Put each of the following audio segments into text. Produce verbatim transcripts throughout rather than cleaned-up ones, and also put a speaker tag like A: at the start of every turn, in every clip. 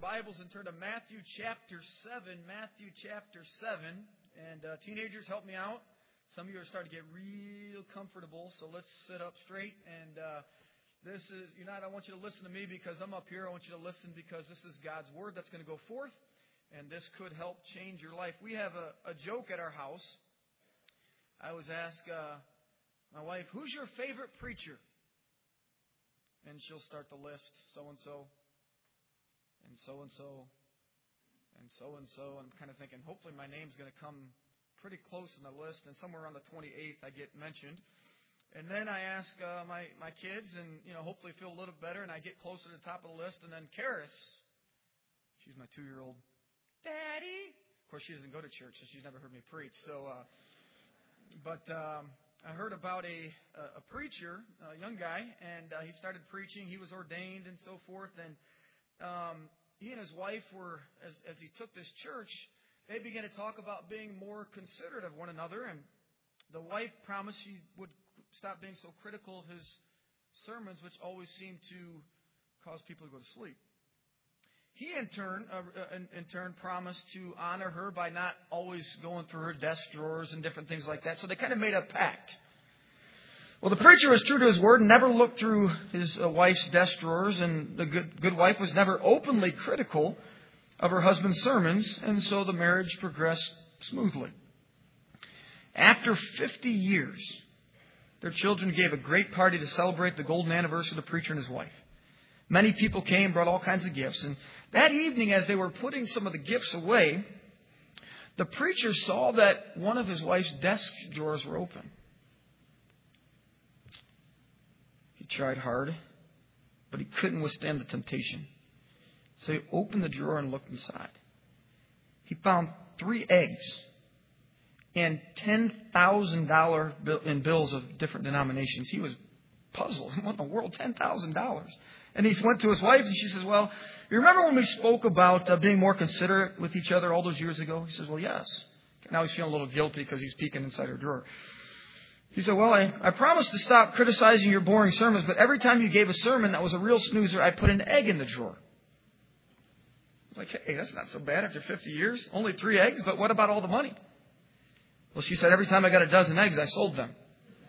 A: Bibles and turn to Matthew chapter seven. Matthew chapter seven. And uh, teenagers, help me out. Some of you are starting to get real comfortable, so let's sit up straight. And uh, this is, you know, I don't want you to listen to me because I'm up here. I want you to listen because this is God's Word that's going to go forth. And this could help change your life. We have a, a joke at our house. I was asked uh, my wife, who's your favorite preacher? And she'll start the list, so-and-so, and so-and-so, and so-and-so. I'm kind of thinking, hopefully my name's going to come pretty close in the list, and somewhere around the twenty-eighth I get mentioned. And then I ask uh, my, my kids, and you know, hopefully feel a little bit better, and I get closer to the top of the list. And then Karis, she's my two-year-old, Daddy. Of course, she doesn't go to church, so she's never heard me preach. So, uh, but um, I heard about a a preacher, a young guy, and uh, he started preaching. He was ordained and so forth. And um, he and his wife were, as, as he took this church, they began to talk about being more considerate of one another. And the wife promised she would stop being so critical of his sermons, which always seemed to cause people to go to sleep. He, in turn, uh, in, in turn, promised to honor her by not always going through her desk drawers and different things like that. So they kind of made a pact. Well, the preacher was true to his word and never looked through his uh, wife's desk drawers, and the good, good wife was never openly critical of her husband's sermons, and so the marriage progressed smoothly. After fifty years, their children gave a great party to celebrate the golden anniversary of the preacher and his wife. Many people came, brought all kinds of gifts. And that evening, as they were putting some of the gifts away, the preacher saw that one of his wife's desk drawers were open. He tried hard, but he couldn't withstand the temptation. So he opened the drawer and looked inside. He found three eggs and ten thousand dollars in bills of different denominations. He was puzzled. What in the world? ten thousand dollars. And he went to his wife and she says, well, you remember when we spoke about uh, being more considerate with each other all those years ago? He says, well, yes. Now he's feeling a little guilty because he's peeking inside her drawer. He said, well, I, I promised to stop criticizing your boring sermons, but every time you gave a sermon that was a real snoozer, I put an egg in the drawer. I was like, hey, that's not so bad after fifty years. Only three eggs, but what about all the money? Well, she said, every time I got a dozen eggs, I sold them.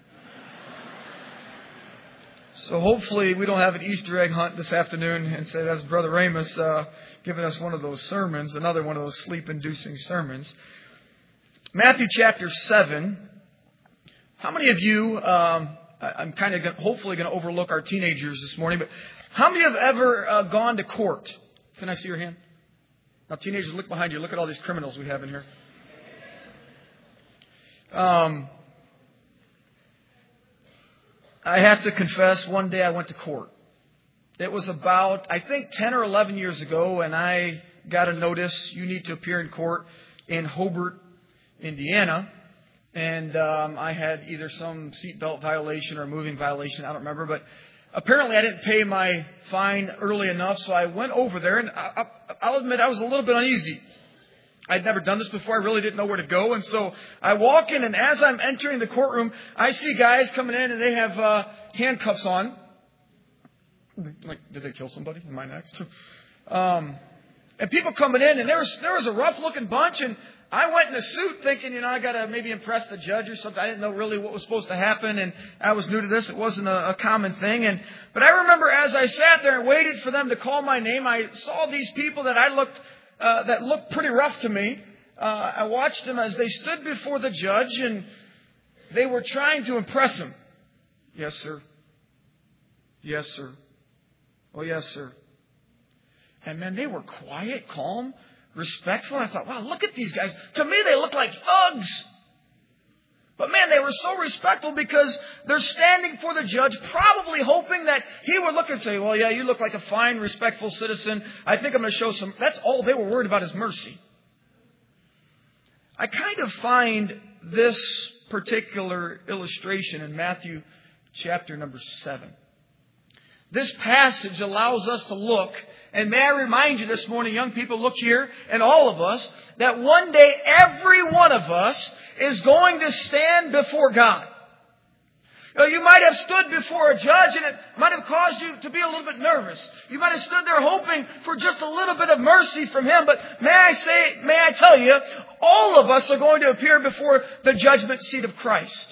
A: So hopefully we don't have an Easter egg hunt this afternoon and say that's Brother Amos uh, giving us one of those sermons, another one of those sleep-inducing sermons. Matthew chapter seven. How many of you, um, I'm kind of gonna, hopefully going to overlook our teenagers this morning, but how many have ever uh, gone to court? Can I see your hand? Now, teenagers, look behind you. Look at all these criminals we have in here. Um... I have to confess, one day I went to court. It was about, I think, ten or eleven years ago, and I got a notice, you need to appear in court in Hobart, Indiana. And um, I had either some seatbelt violation or a moving violation, I don't remember. But apparently I didn't pay my fine early enough, so I went over there, and I, I, I'll admit I was a little bit uneasy. I'd never done this before. I really didn't know where to go. And so I walk in, and as I'm entering the courtroom, I see guys coming in, and they have uh, handcuffs on. Like, did they kill somebody? Am I next? Um, and people coming in, and there was, there was a rough-looking bunch, and I went in a suit thinking, you know, I got to maybe impress the judge or something. I didn't know really what was supposed to happen, and I was new to this. It wasn't a, a common thing. And But I remember as I sat there and waited for them to call my name, I saw these people that I looked Uh, that looked pretty rough to me. Uh, I watched them as they stood before the judge, and they were trying to impress him. Yes, sir. Yes, sir. Oh, yes, sir. And man, they were quiet, calm, respectful. And I thought, wow, look at these guys. To me, they look like thugs. But man, they were so respectful because they're standing for the judge, probably hoping that he would look and say, well, yeah, you look like a fine, respectful citizen. I think I'm going to show some. That's all they were worried about is mercy. I kind of find this particular illustration in Matthew chapter number seven. This passage allows us to look, and may I remind you this morning, young people, look here, and all of us, that one day every one of us is going to stand before God. Uh, you might have stood before a judge and it might have caused you to be a little bit nervous. You might have stood there hoping for just a little bit of mercy from Him. But may I say, may I tell you, all of us are going to appear before the judgment seat of Christ.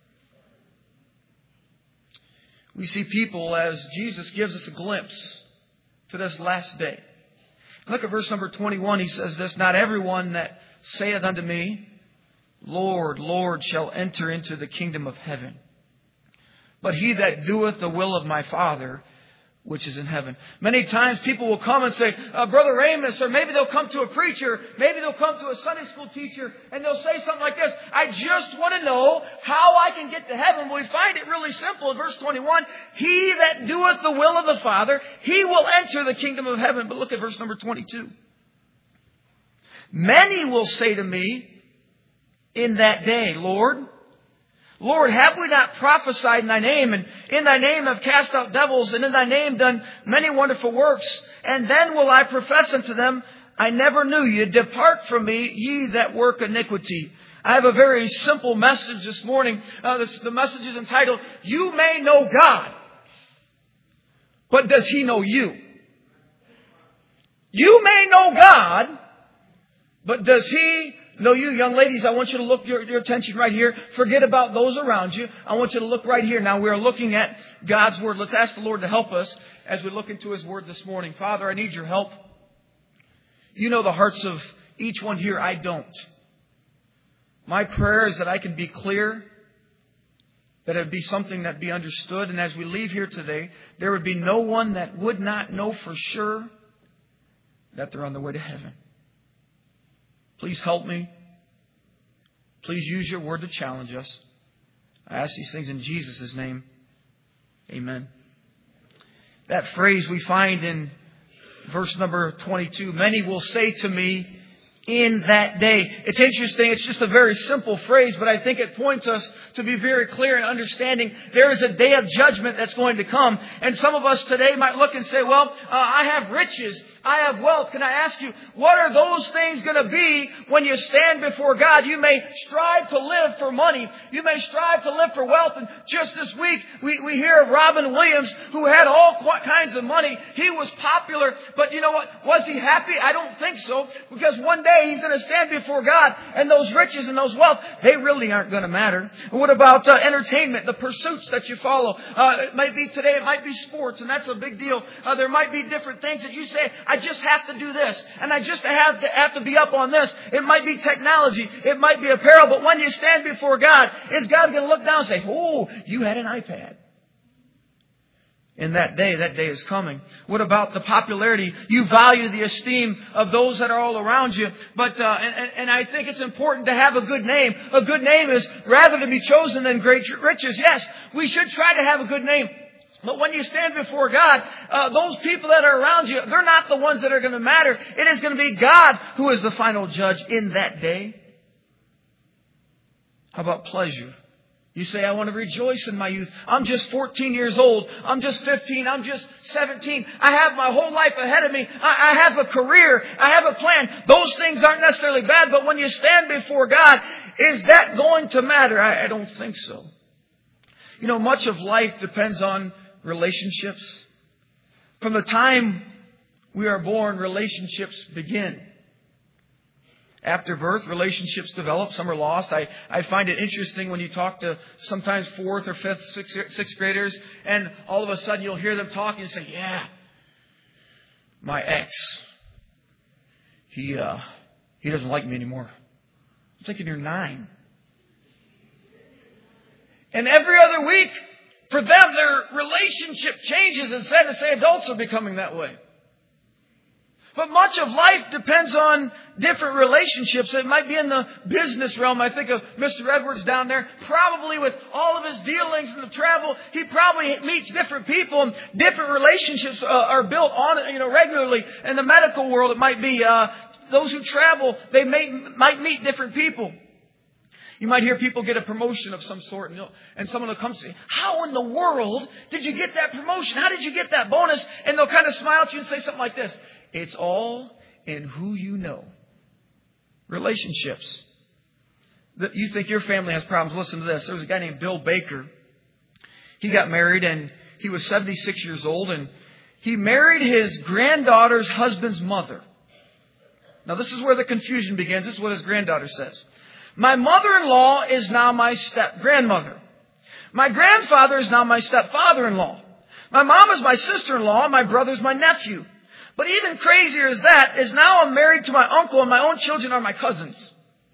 A: We see people as Jesus gives us a glimpse to this last day. Look at verse number twenty-one. He says this, "Not everyone that saith unto me, Lord, Lord, shall enter into the kingdom of heaven, but he that doeth the will of my Father which is in heaven." Many times people will come and say, uh, Brother Amos, or maybe they'll come to a preacher, maybe they'll come to a Sunday school teacher, and they'll say something like this, "I just want to know how I can get to heaven." Well, we find it really simple in verse twenty-one. "He that doeth the will of the Father, he will enter the kingdom of heaven." But look at verse number twenty-two. "Many will say to me in that day, Lord, Lord, have we not prophesied in Thy name, and in Thy name have cast out devils, and in Thy name done many wonderful works? And then will I profess unto them, I never knew you. Depart from me, ye that work iniquity." I have a very simple message this morning. Uh, this, the message is entitled, "You may know God, but does He know you?" You may know God, but does He know you? Young ladies, I want you to look your, your attention right here. Forget about those around you. I want you to look right here. Now we are looking at God's Word. Let's ask the Lord to help us as we look into His Word this morning. Father, I need your help. You know the hearts of each one here. I don't. My prayer is that I can be clear, that it would be something that be understood. And as we leave here today, there would be no one that would not know for sure that they're on their way to heaven. Please help me. Please use your word to challenge us. I ask these things in Jesus' name. Amen. That phrase we find in verse number twenty-two. "Many will say to me in that day." It's interesting. It's just a very simple phrase, but I think it points us to be very clear in understanding there is a day of judgment that's going to come. And some of us today might look and say, well, uh, I have riches. I have wealth. Can I ask you, what are those things going to be when you stand before God? You may strive to live for money. You may strive to live for wealth. And just this week, we, we hear of Robin Williams, who had all kinds of money. He was popular. But you know what? Was he happy? I don't think so. Because one day, he's going to stand before God, and those riches and those wealth, they really aren't going to matter. What about uh, entertainment, the pursuits that you follow? Uh, it might be today, it might be sports, and that's a big deal. Uh, there might be different things that you say, I just have to do this, and I just have to, have to be up on this. It might be technology, it might be apparel, but when you stand before God, is God going to look down and say, oh, you had an iPad? In that day, that day is coming. What about the popularity? You value the esteem of those that are all around you. But, uh, and, and I think it's important to have a good name. A good name is rather to be chosen than great riches. Yes, we should try to have a good name. But when you stand before God, uh, those people that are around you, they're not the ones that are going to matter. It is going to be God who is the final judge in that day. How about pleasure? You say, I want to rejoice in my youth. I'm just fourteen years old. I'm just fifteen. I'm just seventeen. I have my whole life ahead of me. I, I have a career. I have a plan. Those things aren't necessarily bad, but when you stand before God, is that going to matter? I, I don't think so. You know, much of life depends on relationships. From the time we are born, relationships begin. After birth, relationships develop. Some are lost. I, I find it interesting when you talk to sometimes fourth or fifth, sixth, sixth graders, and all of a sudden you'll hear them talking and say, yeah, my ex, he, uh, he doesn't like me anymore. I'm thinking you're nine. And every other week, for them, their relationship changes, and sad to say, adults are becoming that way. But much of life depends on different relationships. It might be in the business realm. I think of Mister Edwards down there. Probably with all of his dealings and the travel, he probably meets different people, and different relationships uh, are built on, you know, regularly. In the medical world, it might be uh, those who travel, they may, might meet different people. You might hear people get a promotion of some sort, and, and someone will come and say, how in the world did you get that promotion? How did you get that bonus? And they'll kind of smile at you and say something like this. It's all in who you know. Relationships. You think your family has problems. Listen to this. There was a guy named Bill Baker. he got married and he was seventy-six years old, and he married his granddaughter's husband's mother. Now this is where the confusion begins. This is what his granddaughter says. My mother-in-law is now my step-grandmother. My grandfather is now my stepfather-in-law. My mom is my sister-in-law, and my brother is my nephew. But even crazier is that, is now I'm married to my uncle, and my own children are my cousins.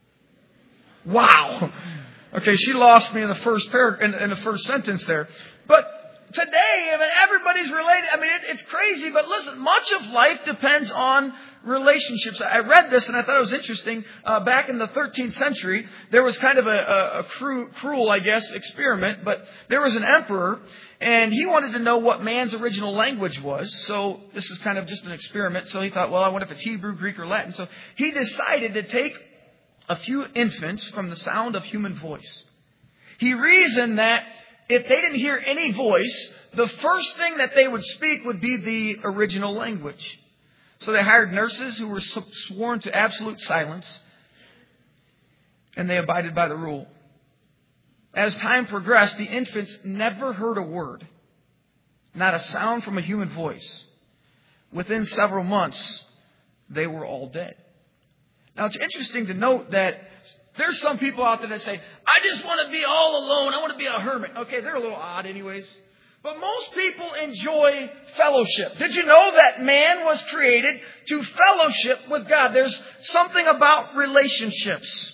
A: Wow. Okay, she lost me in the first paragraph, in, in the first sentence there. But today, I mean, everybody's related. I mean, it, it's crazy. But listen, much of life depends on relationships. I read this and I thought it was interesting. Uh, back in the thirteenth century, there was kind of a, a, a cru- cruel, I guess, experiment. But there was an emperor, and he wanted to know what man's original language was. So this is kind of just an experiment. So he thought, well, I wonder if it's Hebrew, Greek, or Latin. So he decided to take a few infants from the sound of human voice. He reasoned that if they didn't hear any voice, the first thing that they would speak would be the original language. So they hired nurses who were sworn to absolute silence, and they abided by the rule. As time progressed, the infants never heard a word, not a sound from a human voice. Within several months, they were all dead. Now, it's interesting to note that there's some people out there that say, I just want to be all alone. I want to be a hermit. Okay, they're a little odd anyways. But most people enjoy fellowship. Did you know that man was created to fellowship with God? There's something about relationships.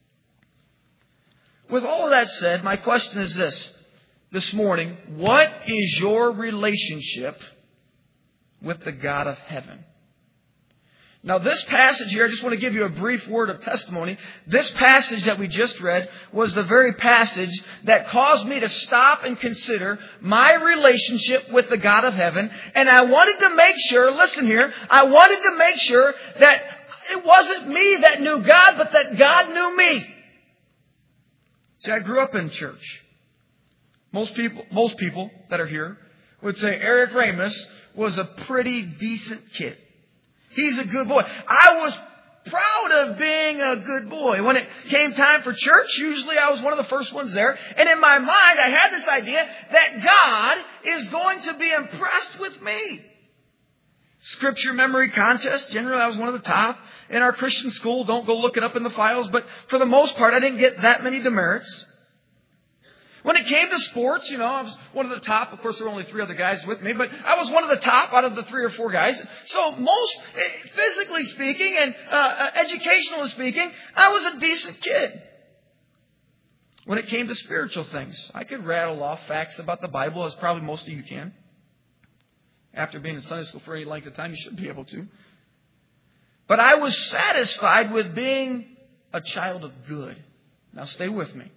A: With all of that said, my question is this this morning. What is your relationship with the God of heaven? Now, this passage here, I just want to give you a brief word of testimony. This passage that we just read was the very passage that caused me to stop and consider my relationship with the God of heaven. And I wanted to make sure, listen here, I wanted to make sure that it wasn't me that knew God, but that God knew me. See, I grew up in church. Most people, most people that are here would say Eric Ramus was a pretty decent kid. He's a good boy. I was proud of being a good boy. When it came time for church, usually I was one of the first ones there. And in my mind, I had this idea that God is going to be impressed with me. Scripture memory contest, generally I was one of the top. In our Christian school, don't go look it up in the files, but for the most part, I didn't get that many demerits. When it came to sports, you know, I was one of the top. Of course, there were only three other guys with me, but I was one of the top out of the three or four guys. So most, physically speaking and uh, educationally speaking, I was a decent kid. When it came to spiritual things, I could rattle off facts about the Bible, as probably most of you can. After being in Sunday school for any length of time, you should be able to. But I was satisfied with being a child of good. Now stay with me.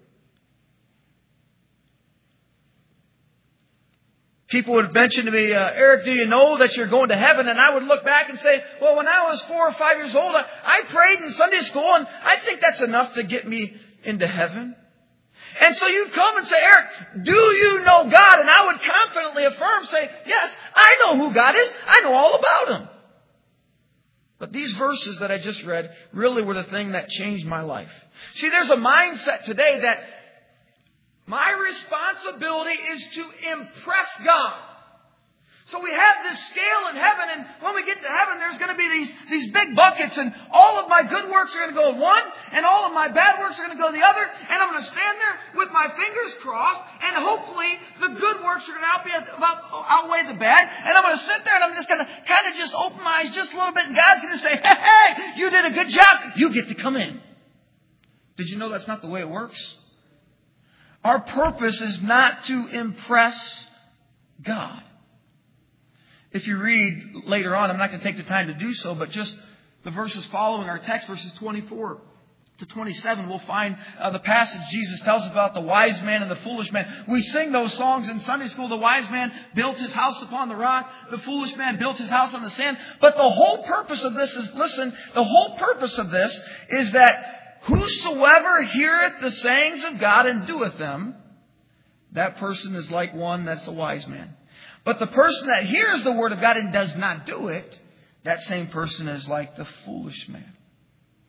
A: People would mention to me, uh, Eric, do you know that you're going to heaven? And I would look back and say, well, when I was four or five years old, I, I prayed in Sunday school, and I think that's enough to get me into heaven. And so you'd come and say, Eric, do you know God? And I would confidently affirm, say, yes, I know who God is. I know all about Him. But these verses that I just read really were the thing that changed my life. See, there's a mindset today that my responsibility is to impress God. So we have this scale in heaven, and when we get to heaven, there's going to be these, these big buckets, and all of my good works are going to go in one, and all of my bad works are going to go in the other, and I'm going to stand there with my fingers crossed, and hopefully the good works are going to outweigh, outweigh the bad, and I'm going to sit there, and I'm just going to kind of just open my eyes just a little bit, and God's going to say, hey, hey, you did a good job, you get to come in. Did you know that's not the way it works? Our purpose is not to impress God. If you read later on, I'm not going to take the time to do so, but just the verses following our text, verses twenty-four to twenty-seven, we'll find uh, the passage Jesus tells about the wise man and the foolish man. We sing those songs in Sunday school. The wise man built his house upon the rock. The foolish man built his house on the sand. But the whole purpose of this is, listen, the whole purpose of this is that whosoever heareth the sayings of God and doeth them, that person is like one that's a wise man. But the person that hears the word of God and does not do it, that same person is like the foolish man.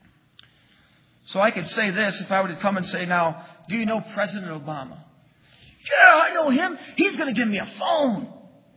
A: So I could say this if I were to come and say, now, do you know President Obama?
B: Yeah, I know him. He's going to give me a phone.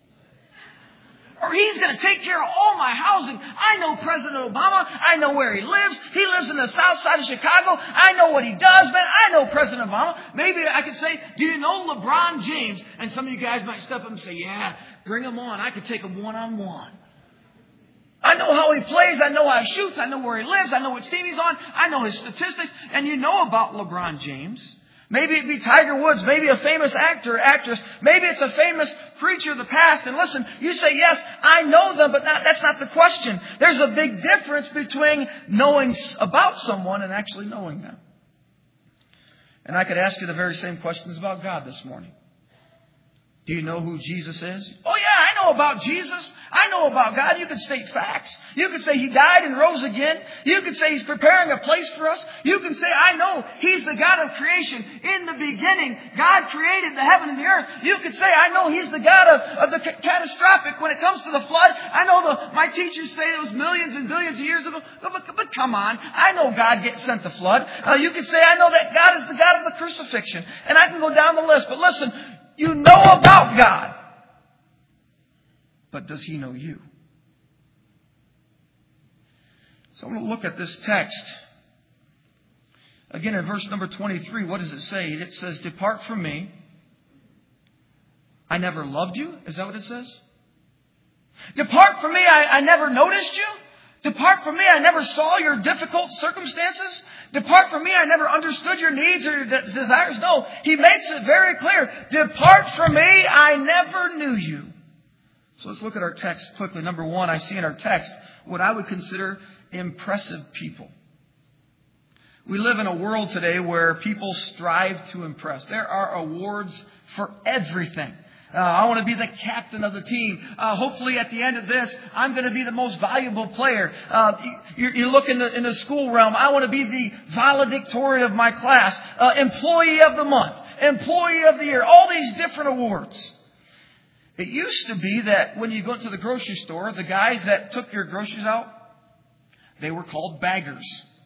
B: Or he's going to take care of all my housing. I know President Obama. I know where he lives. He lives in the south side of Chicago. I know what he does, man. I know President Obama. Maybe I could say, do you know LeBron James? And some of you guys might step up and say, yeah, bring him on. I could take him one-on-one. I know how he plays. I know how he shoots. I know where he lives. I know which team he's on. I know his statistics. And you know about LeBron James. Maybe it be Tiger Woods. Maybe a famous actor, actress. Maybe it's a famous preacher of the past. And listen, you say, yes, I know them, but not, that's not the question. There's a big difference between knowing about someone and actually knowing them. And I could ask you the very same questions about God this morning. Do you know who Jesus is? Oh, yeah, I know about Jesus. I know about God. You could state facts. You could say He died and rose again. You could say He's preparing a place for us. You can say, I know He's the God of creation. In the beginning, God created the heaven and the earth. You could say, I know He's the God of, of the ca- catastrophic when it comes to the flood. I know the, my teachers say it was millions and billions of years ago. But, but, but come on. I know God get, sent the flood. Uh, you could say, I know that God is the God of the crucifixion. And I can go down the list. But listen, you know about God. But does He know you? So I'm going to look at this text. Again, in verse number twenty-three, what does it say? It says, depart from me. I never loved you. Is that what it says? Depart from me. I, I never noticed you. Depart from me. I never saw your difficult circumstances. Depart from me. I never understood your needs or your de- desires. No, He makes it very clear. Depart from me. I never knew you. So let's look at our text quickly. Number one, I see in our text what I would consider impressive people. We live in a world today where people strive to impress. There are awards for everything. Uh, I want to be the captain of the team. Uh, hopefully at the end of this, I'm going to be the most valuable player. Uh, you, you look in the, in the school realm. I want to be the valedictorian of my class. Uh, employee of the month. Employee of the year. All these different awards. It used to be that when you go to the grocery store, the guys that took your groceries out, they were called baggers.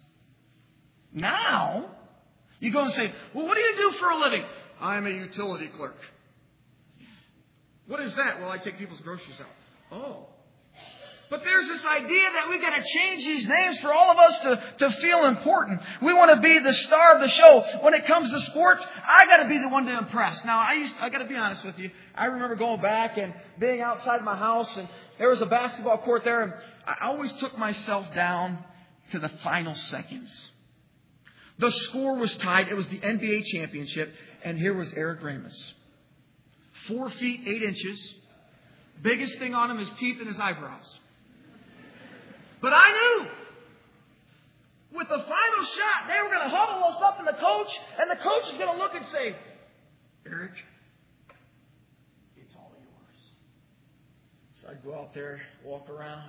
B: Now, you go and say, well, what do you do for a living? I'm a utility clerk. What is that? Well, I take people's groceries out. Oh. But there's this idea that we've got to change these names for all of us to, to feel important. We want to be the star of the show. When it comes to sports, I got to be the one to impress. Now, I used, I got to be honest with you. I remember going back and being outside my house, and there was a basketball court there, and I always took myself down to the final seconds. The score was tied. It was the N B A championship, and here was Eric Ramis. Four feet, eight inches. Biggest thing on him is teeth and his eyebrows. But I knew with the final shot, they were going to huddle us up in the coach, and the coach is going to look and say, Eric, it's all yours. So I'd go out there, walk around,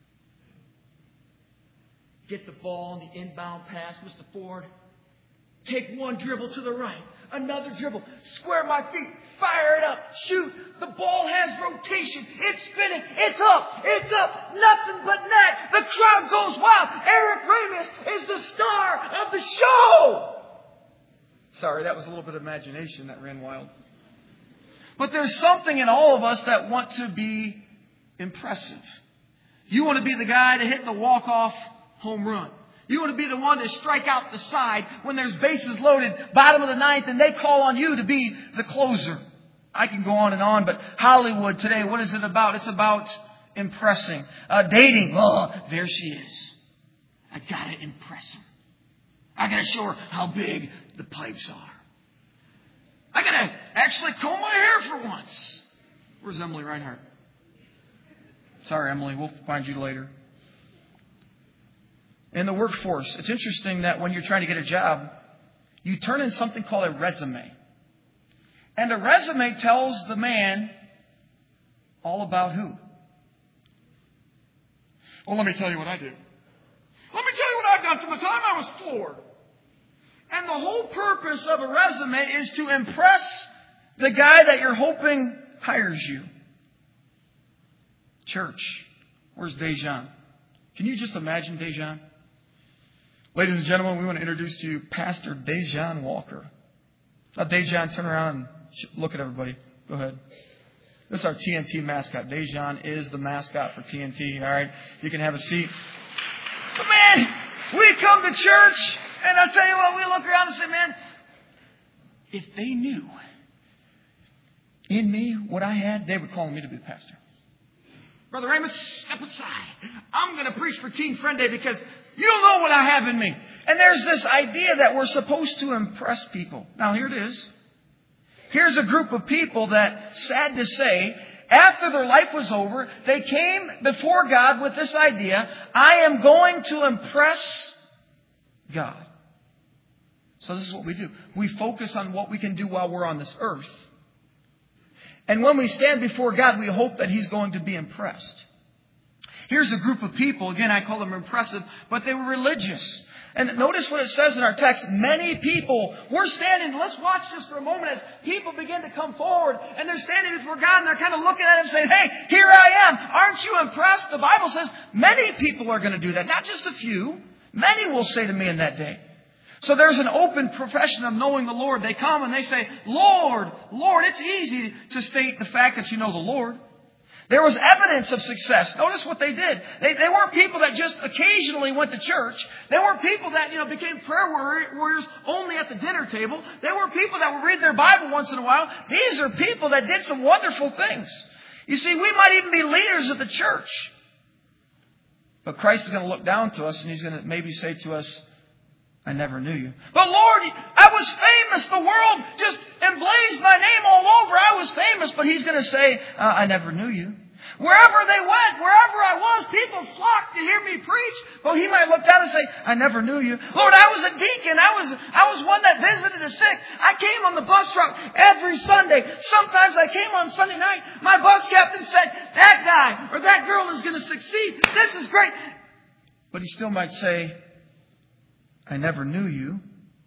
B: get the ball on the inbound pass, Mister Ford, take one dribble to the right, another dribble, square my feet, fire it up, shoot. The ball has rotation. It's spinning. It's up. It's up. Nothing but net. The crowd goes wild. Eric Ramis is the star of the show. Sorry, that was a little bit of imagination that ran wild. But there's something in all of us that want to be impressive. You want to be the guy to hit the walk-off home run. You want to be the one to strike out the side when there's bases loaded, bottom of the ninth, and they call on you to be the closer. I can go on and on, but Hollywood today, what is it about? It's about impressing. Uh, dating. Oh, there she is. I got to impress her. I got to show her how big the pipes are. I got to actually comb my hair for once. Where's Emily Reinhardt? Sorry, Emily. We'll find you later. In the workforce, it's interesting that when you're trying to get a job, you turn in something called a resume. And a resume tells the man all about who? Well, let me tell you what I do. Let me tell you what I've done from the time I was four. And the whole purpose of a resume is to impress the guy that you're hoping hires you. Church. Where's Dejan? Can you just imagine Dejan? Ladies and gentlemen, we want to introduce to you Pastor Dejan Walker. Now, Dejan, turn around and
A: Look at everybody. Go ahead. This is our T N T mascot. Dejan is the mascot for T N T. All right. You can have a seat. But man, we come to church, and I'll tell you what, we look around and say, man, if they knew in me what I had, they would call me to be the pastor. Brother Amos, step aside. I'm going to preach for Teen Friend Day because you don't know what I have in me. And there's this idea that we're supposed to impress people. Now, here it is. Here's a group of people that, sad to say, after their life was over, they came before God with this idea, I am going to impress God. So this is what we do. We focus on what we can do while we're on this earth. And when we stand before God, we hope that He's going to be impressed. Here's a group of people, again, I call them impressive, but they were religious. And notice what it says in our text. Many people, we're standing, let's watch this for a moment as people begin to come forward. And they're standing before God and they're kind of looking at Him saying, hey, here I am. Aren't you impressed? The Bible says many people are going to do that. Not just a few. Many will say to me in that day. So there's an open profession of knowing the Lord. They come and they say, Lord, Lord. It's easy to state the fact that you know the Lord. There was evidence of success. Notice what they did. They, they weren't people that just occasionally went to church. They weren't people that, you know, became prayer warriors only at the dinner table. They were people that would read their Bible once in a while. These are people that did some wonderful things. You see, we might even be leaders of the church. But Christ is going to look down to us and He's going to maybe say to us, I never knew you. But Lord, I was famous. The world just emblazed my name all over. I was famous. But He's going to say, uh, I never knew you. Wherever they went, wherever I was, people flocked to hear me preach. Well, He might look down and say, I never knew you. Lord, I was a deacon. I was, I was one that visited the sick. I came on the bus route every Sunday. Sometimes I came on Sunday night. My bus captain said, that guy or that girl is going to succeed. This is great. But He still might say, I never knew you.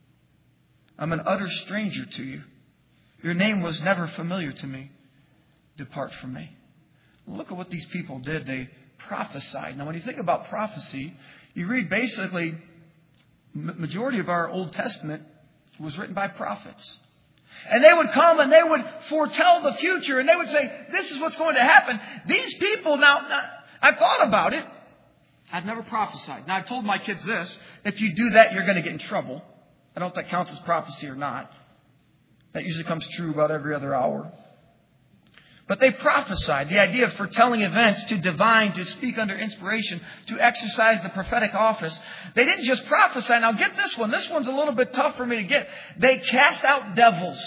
A: I'm an utter stranger to you. Your name was never familiar to me. Depart from me. Look at what these people did. They prophesied. Now, when you think about prophecy, you read basically, the majority of our Old Testament was written by prophets. And they would come and they would foretell the future. And they would say, this is what's going to happen. These people, now, now I've thought about it. I've never prophesied. Now, I've told my kids this. If you do that, you're going to get in trouble. I don't know if that counts as prophecy or not. That usually comes true about every other hour. But they prophesied. The idea of foretelling events, to divine, to speak under inspiration, to exercise the prophetic office. They didn't just prophesy. Now, get this one. This one's a little bit tough for me to get. They cast out devils.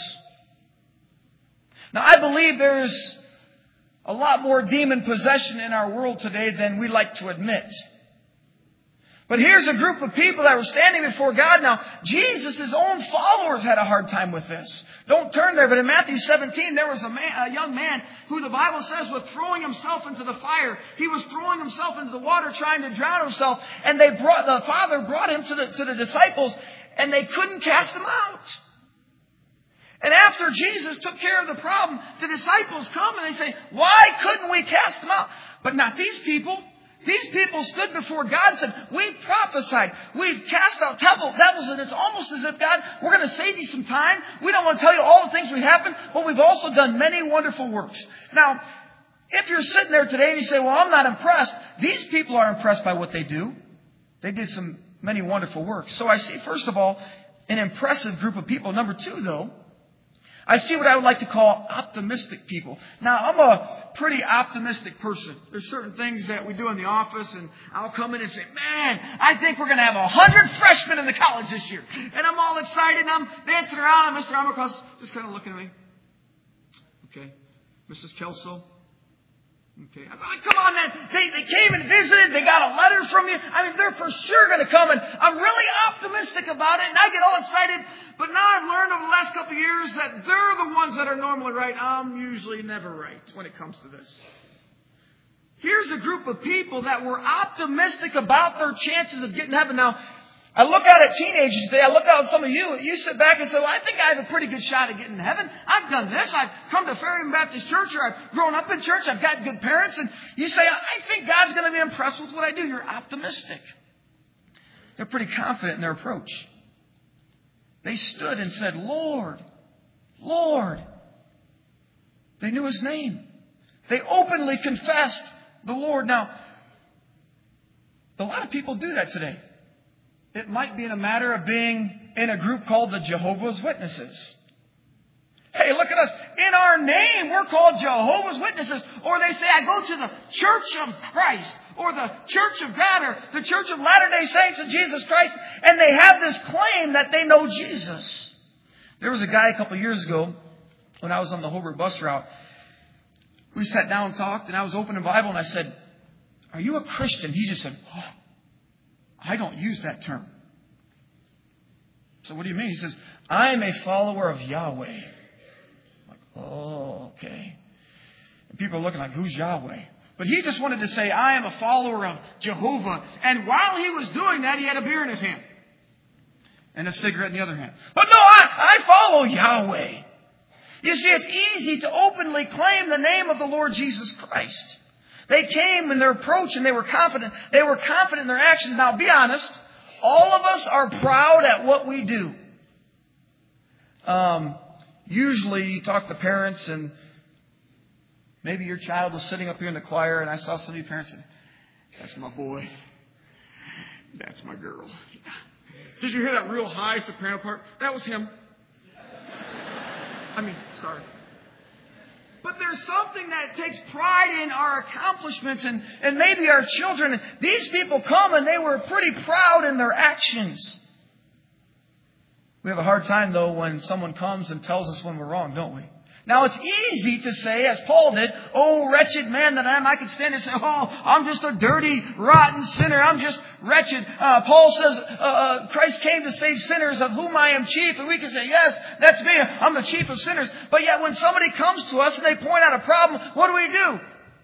A: Now, I believe there's a lot more demon possession in our world today than we like to admit. But here's a group of people that were standing before God. Now, Jesus' own followers had a hard time with this. Don't turn there, but in Matthew seventeen, there was a, man, a young man who the Bible says was throwing himself into the fire. He was throwing himself into the water, trying to drown himself. And they brought the Father brought him to the, to the disciples, and they couldn't cast him out. And after Jesus took care of the problem, the disciples come and they say, why couldn't we cast him out? But not these people. These people stood before God and said, we've prophesied. We've cast out devils. And it's almost as if, God, we're going to save you some time. We don't want to tell you all the things we happened, but we've also done many wonderful works. Now, if you're sitting there today and you say, well, I'm not impressed. These people are impressed by what they do. They did some many wonderful works. So I see, first of all, an impressive group of people. Number two, though, I see what I would like to call optimistic people. Now, I'm a pretty optimistic person. There's certain things that we do in the office, and I'll come in and say, man, I think we're going to have a hundred freshmen in the college this year. And I'm all excited, and I'm dancing around, and Mister Amarcos just kind of looking at me. Okay. Missus Kelso. Okay. I'm like, come on, man. They, they came and visited. They got a letter from you. I mean, they're for sure going to come, and I'm really optimistic about it, and I get all excited. But now I've learned over the last couple of years that they're the ones that are normally right. I'm usually never right when it comes to this. Here's a group of people that were optimistic about their chances of getting to heaven. Now, I look out at teenagers today. I look out at some of you. You sit back and say, well, I think I have a pretty good shot at getting to heaven. I've done this. I've come to Fairhaven Baptist Church, or I've grown up in church. I've got good parents. And you say, I think God's going to be impressed with what I do. You're optimistic. They're pretty confident in their approach. They stood and said, Lord, Lord,
B: They knew His name. They openly confessed the Lord. Now, a lot of people do that today. It might be in a matter of being in a group called the Jehovah's Witnesses. Hey, look at us. In our name, we're called Jehovah's Witnesses. Or they say, I go to the Church of Christ, or the Church of God, or the Church of Latter-day Saints of Jesus Christ. And they have this claim that they know Jesus. There was a guy a couple of years ago, when I was on the Hobart bus route. We sat down and talked, and I was opening the Bible, and I said, are you a Christian? He just said, oh, I don't use that term. So what do you mean? He says, I'm a follower of Yahweh. I'm like, oh, okay. And people are looking like, who's Yahweh? But he just wanted to say, I am a follower of Jehovah. And while he was doing that, he had a beer in his hand. And a cigarette in the other hand. But no, I, I follow Yahweh. You see, it's easy to openly claim the name of the Lord Jesus Christ. They came in their approach and they were confident. They were confident in their actions. Now, be honest. All of us are proud at what we do. Um, usually you talk to parents and maybe your child was sitting up here in the choir and I saw some of your parents say, that's my boy. That's my girl. Did you hear that real high soprano part? That was him. I mean, sorry. But there's something that takes pride in our accomplishments and, and maybe our children. These people come and they were pretty proud in their actions. We have a hard time, though, when someone comes and tells us when we're wrong, don't we? Now, it's easy to say, as Paul did, oh, wretched man that I am, I could stand and say, oh, I'm just a dirty, rotten sinner. I'm just wretched. Uh, Paul says, uh, uh, Christ came to save sinners, of whom I am chief. And we can say, yes, that's me. I'm the chief of sinners. But yet when somebody comes to us and they point out a problem, what do we do?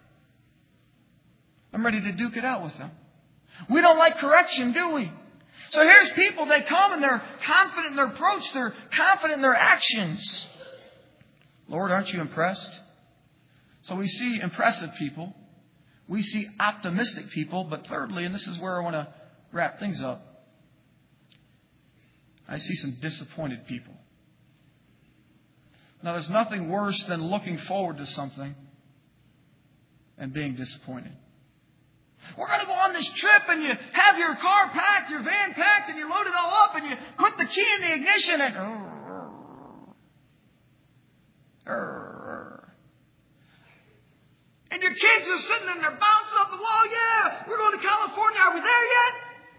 B: I'm ready to duke it out with them. We don't like correction, do we? So here's people, they come and they're confident in their approach. They're confident in their actions. Lord, aren't you impressed? So we see impressive people. We see optimistic people. But thirdly, and this is where I want to wrap things up, I see some disappointed people. Now, there's nothing worse than looking forward to something and being disappointed. We're going to go on this trip and you have your car packed, your van packed, and you load it all up and you put the key in the ignition and... And your kids are sitting and they're bouncing off the wall. Yeah, we're going to California. Are we there yet?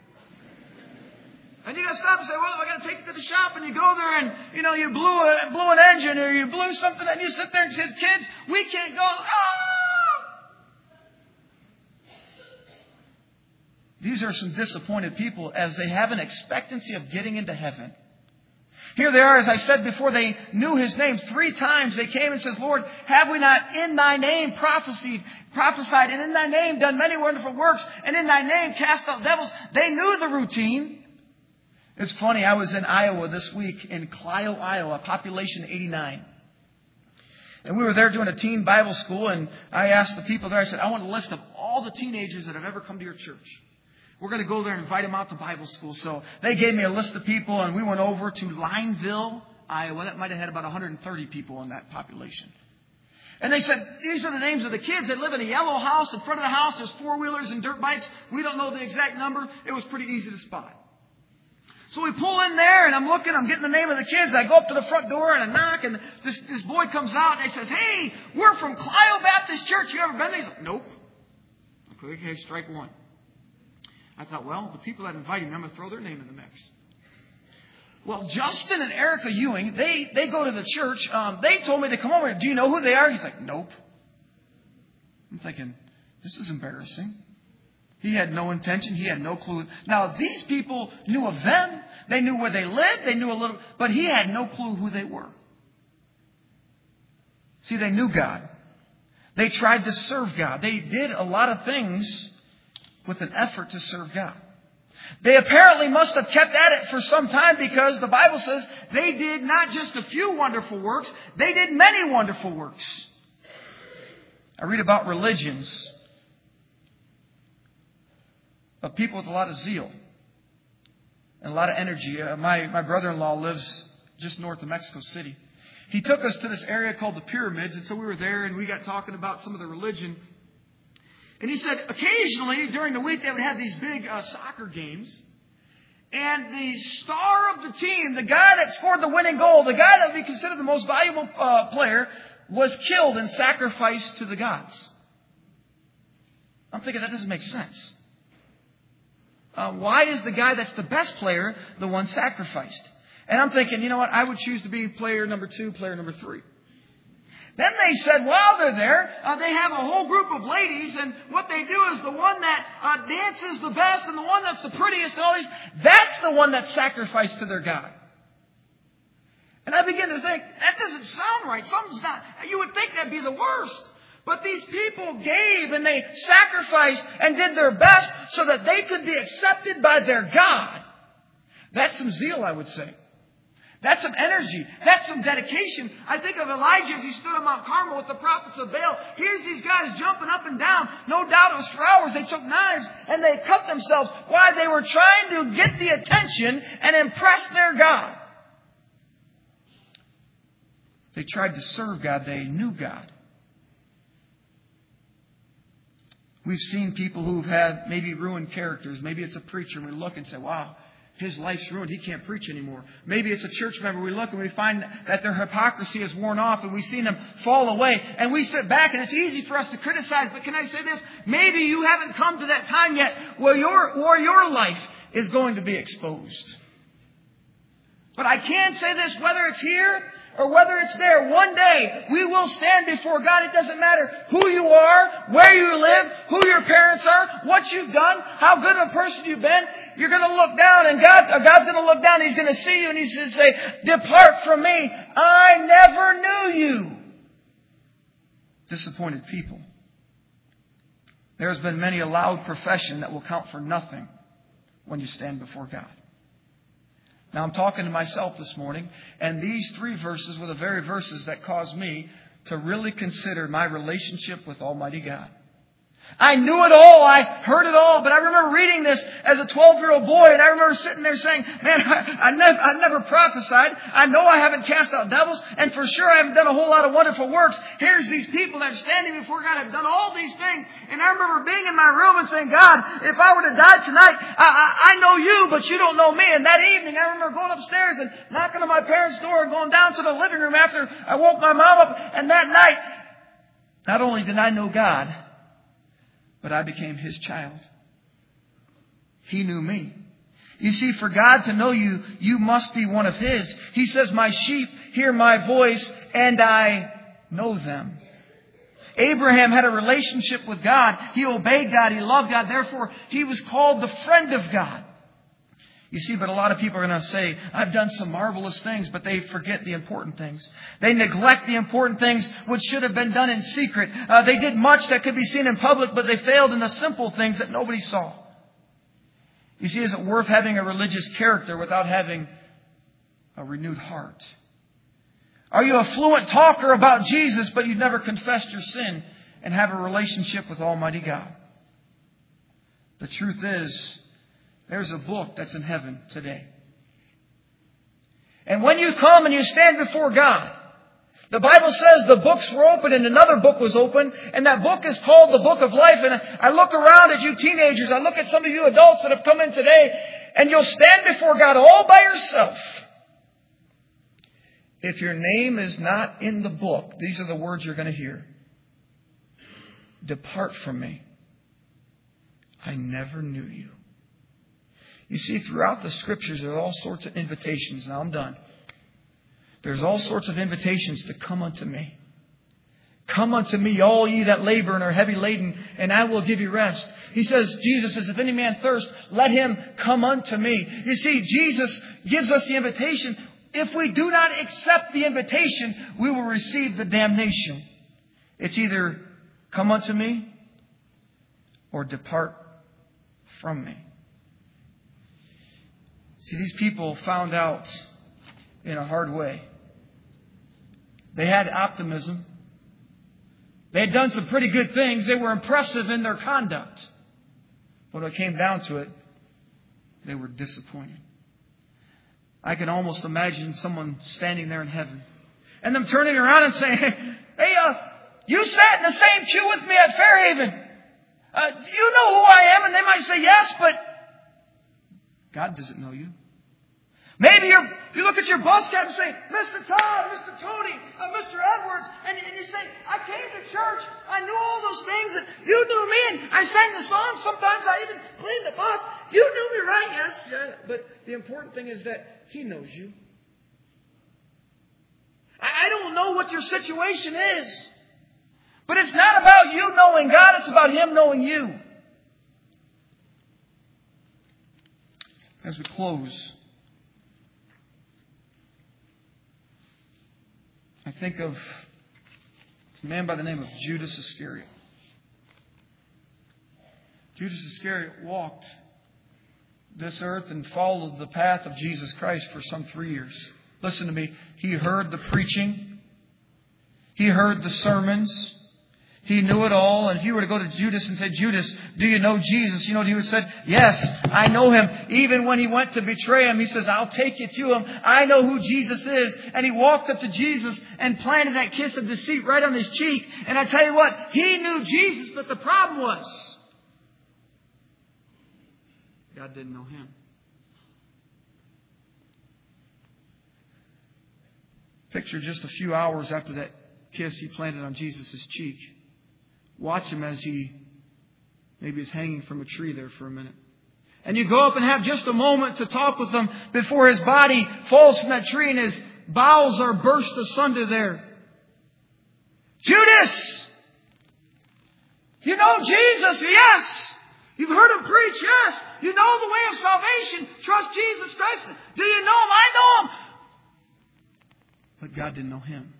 B: And you got to stop and say, well, I got to take you to the shop. And you go there and, you know, you blew, a, blew an engine or you blew something. And you sit there and say, kids, we can't go. Ah! These are some disappointed people as they have an expectancy of getting into heaven. Here they are, as I said before, they knew His name. Three times they came and says, Lord, have we not in Thy name prophesied, prophesied, and in Thy name done many wonderful works, and in Thy name cast out devils? They knew the routine. It's funny, I was in Iowa this week, in Clio, Iowa, population eighty-nine. And we were there doing a teen Bible school, and I asked the people there, I said, I want a list of all the teenagers that have ever come to your church. We're going to go there and invite them out to Bible school. So they gave me a list of people, and we went over to Lineville, Iowa. That might have had about one hundred thirty people in that population. And they said, these are the names of the kids that live in a yellow house. In front of the house, there's four-wheelers and dirt bikes. We don't know the exact number. It was pretty easy to spot. So we pull in there, and I'm looking. I'm getting the name of the kids. I go up to the front door, and I knock, and this, this boy comes out, and he says, hey, we're from Clio Baptist Church. You ever been there? He's like, nope. Okay, strike one. I thought, well, the people that invited me, I'm going to throw their name in the mix. Well, Justin and Erica Ewing, they, they go to the church. Um, they told me to come over. Do you know who they are? He's like, nope. I'm thinking, this is embarrassing. He had no intention. He had no clue. Now, these people knew of them. They knew where they lived. They knew a little, but he had no clue who they were. See, they knew God. They tried to serve God. They did a lot of things with an effort to serve God. They apparently must have kept at it for some time because the Bible says they did not just a few wonderful works, they did many wonderful works. I read about religions of people with a lot of zeal and a lot of energy. Uh, my, my brother-in-law lives just north of Mexico City.
A: he took us to this area called the Pyramids. And so we were there and we got talking about some of the religion. And he said occasionally during the week they would have these big uh, soccer games. And the star of the team, the guy that scored the winning goal, the guy that would be considered the most valuable uh, player, was killed and sacrificed to the gods. I'm thinking that doesn't make sense. Uh, why is the guy that's the best player the one sacrificed? And I'm thinking, you know what, I would choose to be player number two, player number three. Then they said while they're there, uh, they have a whole group of ladies, and what they do is the one that uh, dances the best and the one that's the prettiest and all these, that's the one that's sacrificed to their God. And I begin to think, that doesn't sound right. Something's not, you would think that'd be the worst. But these people gave and they sacrificed and did their best so that they could be accepted by their God. That's some zeal, I would say. That's some energy. That's some dedication. I think of Elijah as he stood on Mount Carmel with the prophets of Baal. Here's these guys jumping up and down. No doubt it was for hours. They took knives and they cut themselves. Why? They were trying to get the attention and impress their God. They tried to serve God. They knew God. We've seen people who've had maybe ruined characters. Maybe it's a preacher and we look and say, wow, his life's ruined. He can't preach anymore. Maybe it's a church member. We look and we find that their hypocrisy is worn off and we've seen them fall away. And we sit back and it's easy for us to criticize. But can I say this? Maybe you haven't come to that time yet where your, where your life is going to be exposed. But I can say this, whether it's here or whether it's there, one day we will stand before God. It doesn't matter who you are, where you live, who your parents are, what you've done, how good of a person you've been. You're going to look down and God's, God's going to look down. He's going to see you and He's going to say, depart from me. I never knew you. Disappointed people. There's been many a loud profession that will count for nothing when you stand before God. Now, I'm talking to myself this morning, and these three verses were the very verses that caused me to really consider my relationship with Almighty God. I knew it all. I heard it all. But I remember reading this as a twelve-year-old boy, and I remember sitting there saying, man, I, I, never, I never prophesied. I know I haven't cast out devils, and for sure I haven't done a whole lot of wonderful works. Here's these people that are standing before God. I've done all these things. And I remember being in my room and saying, God, if I were to die tonight, I, I, I know you, but you don't know me. And that evening, I remember going upstairs and knocking on my parents' door and going down to the living room after I woke my mom up. And that night, not only did I know God, but I became His child. He knew me. You see, for God to know you, you must be one of His. He says, my sheep hear my voice and I know them. Abraham had a relationship with God. He obeyed God. He loved God. Therefore, he was called the friend of God. You see, but a lot of people are going to say, I've done some marvelous things, but they forget the important things. They neglect the important things which should have been done in secret. Uh, they did much that could be seen in public, but they failed in the simple things that nobody saw. You see, is it worth having a religious character without having a renewed heart? Are you a fluent talker about Jesus, but you've never confessed your sin and have a relationship with Almighty God? The truth is, there's a book that's in heaven today. And when you come and you stand before God, the Bible says the books were open and another book was open. And that book is called the Book of Life. And I look around at you teenagers. I look at some of you adults that have come in today. And you'll stand before God all by yourself. If your name is not in the book, these are the words you're going to hear. Depart from me. I never knew you. You see, throughout the Scriptures, there are all sorts of invitations. Now, I'm done. There's all sorts of invitations to come unto me. Come unto me, all ye that labor and are heavy laden, and I will give you rest. He says, Jesus says, if any man thirst, let him come unto me. You see, Jesus gives us the invitation. If we do not accept the invitation, we will receive the damnation. It's either come unto me or depart from me. See, these people found out in a hard way. They had optimism. They had done some pretty good things. They were impressive in their conduct. But when it came down to it, they were disappointed. I can almost imagine someone standing there in heaven.
B: And them turning around and saying, hey, uh, you sat in the same pew with me at Fairhaven. Uh, you know who I am? And they might say yes, but God doesn't know you. Maybe you're, you look at your bus captain and say, Mister Todd, Mister Tony, uh, Mister Edwards, and, and you say, I came to church, I knew all those things, and you knew me, and I sang the songs, sometimes I even cleaned the bus. You knew me, right? Yes, yeah. But the important thing is that He knows you. I, I don't know what your situation is, but it's not about you knowing God, it's about Him knowing you. As we close, I think of a man by the name of Judas Iscariot. Judas Iscariot walked this earth and followed the path of Jesus Christ for some three years. Listen to me. He heard the preaching. He heard the sermons. He knew it all. And if you were to go to Judas and say, Judas, do you know Jesus? You know what he would have said? Yes, I know Him. Even when he went to betray Him, he says, I'll take you to Him. I know who Jesus is. And he walked up to Jesus and planted that kiss of deceit right on his cheek. And I tell you what, he knew Jesus, but the problem was God didn't know him. Picture just a few hours after that kiss he planted on Jesus' cheek. Watch him as he maybe is hanging from a tree there for a minute. And you go up and have just a moment to talk with him before his body falls from that tree and his bowels are burst asunder there. Judas! You know Jesus? Yes! You've heard Him preach? Yes! You know the way of salvation. Trust Jesus Christ. Do you know Him? I know Him. But God didn't know him.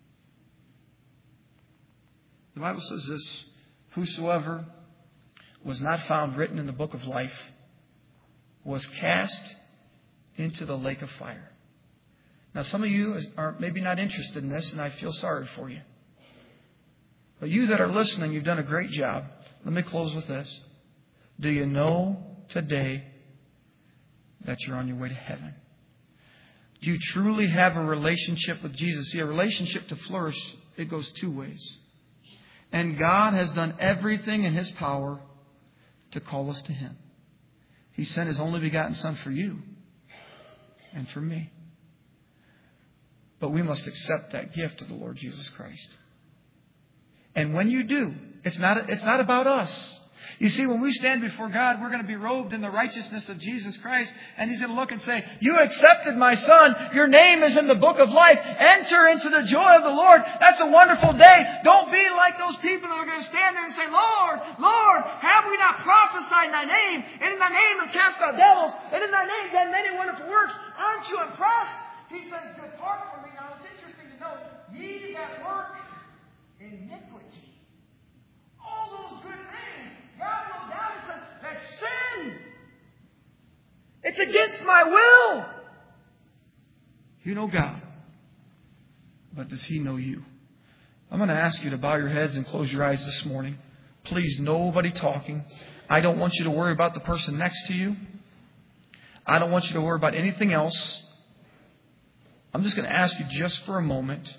B: The Bible says this, whosoever was not found written in the book of life was cast into the lake of fire. Now, some of you are maybe not interested in this, and I feel sorry for you. But you that are listening, you've done a great job. Let me close with this. Do you know today that you're on your way to heaven? Do you truly have a relationship with Jesus? See, a relationship to flourish, it goes two ways. And God has done everything in His power to call us to Him. He sent His only begotten Son for you and for me. But we must accept that gift of the Lord Jesus Christ. And when you do, it's not, it's not about us. You see, when we stand before God, we're going to be robed in the righteousness of Jesus Christ. And He's going to look and say, you accepted my Son. Your name is in the book of life. Enter into the joy of the Lord. That's a wonderful day. Don't be like those people that are going to stand there and say, Lord, Lord, have we not prophesied in Thy name? And in Thy name have cast out devils. And in Thy name done many wonderful works. Aren't you impressed? He says, depart from me. Now, it's interesting to note, ye that work iniquity. All those good things. God no doubt and says, that's sin. It's against my will. You know God. But does He know you? I'm going to ask you to bow your heads and close your eyes this morning. Please, nobody talking. I don't want you to worry about the person next to you. I don't want you to worry about anything else. I'm just going to ask you just for a moment.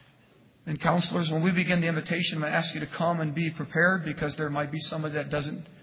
B: And counselors, when we begin the invitation, I'm going to ask you to come and be prepared because there might be somebody that doesn't